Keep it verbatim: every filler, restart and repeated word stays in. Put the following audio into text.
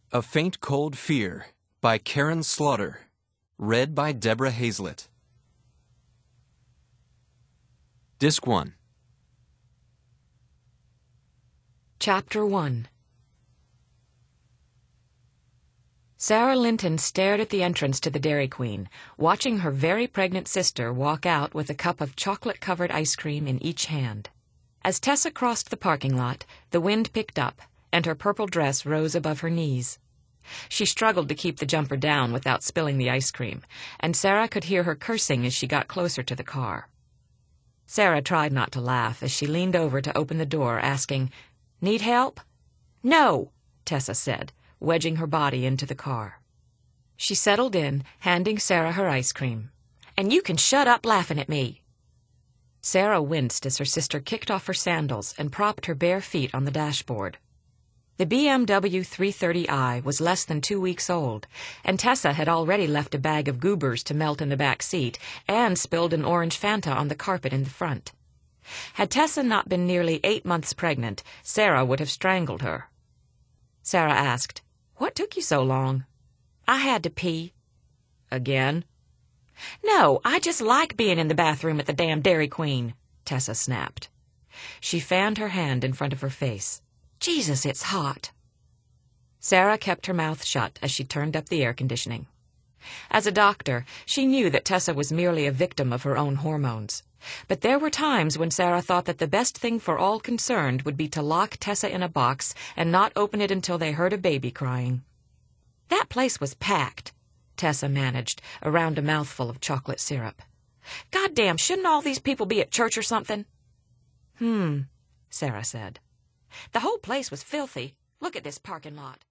A Faint Cold Fear by Karen Slaughter. Read by Deborah Hazlett. Disc one. Chapter one. Sarah Linton stared at the entrance to the Dairy Queen, watching her very pregnant sister walk out with a cup of chocolate-covered ice cream in each hand. As Tessa crossed the parking lot, the wind picked up, and her purple dress rose above her knees. She struggled to keep the jumper down without spilling the ice cream, and Sarah could hear her cursing as she got closer to the car. Sarah tried not to laugh as she leaned over to open the door, asking, "Need help?" "No," Tessa said, wedging her body into the car. She settled in, handing Sarah her ice cream. "And you can shut up laughing at me." Sarah winced as her sister kicked off her sandals and propped her bare feet on the dashboard. The B M W three thirty i was less than two weeks old, and Tessa had already left a bag of goobers to melt in the back seat and spilled an orange Fanta on the carpet in the front. Had Tessa not been nearly eight months pregnant, Sarah would have strangled her. Sarah asked, "What took you so long?" "I had to pee." "Again?" "No, I just like being in the bathroom at the damn Dairy Queen," Tessa snapped. She fanned her hand in front of her face. "Jesus, it's hot." Sarah kept her mouth shut as she turned up the air conditioning. As a doctor, she knew that Tessa was merely a victim of her own hormones. But there were times when Sarah thought that the best thing for all concerned would be to lock Tessa in a box and not open it until they heard a baby crying. "That place was packed," Tessa managed, around a mouthful of chocolate syrup. "Goddamn, shouldn't all these people be at church or something?" "Hmm," Sarah said. "The whole place was filthy. Look at this parking lot."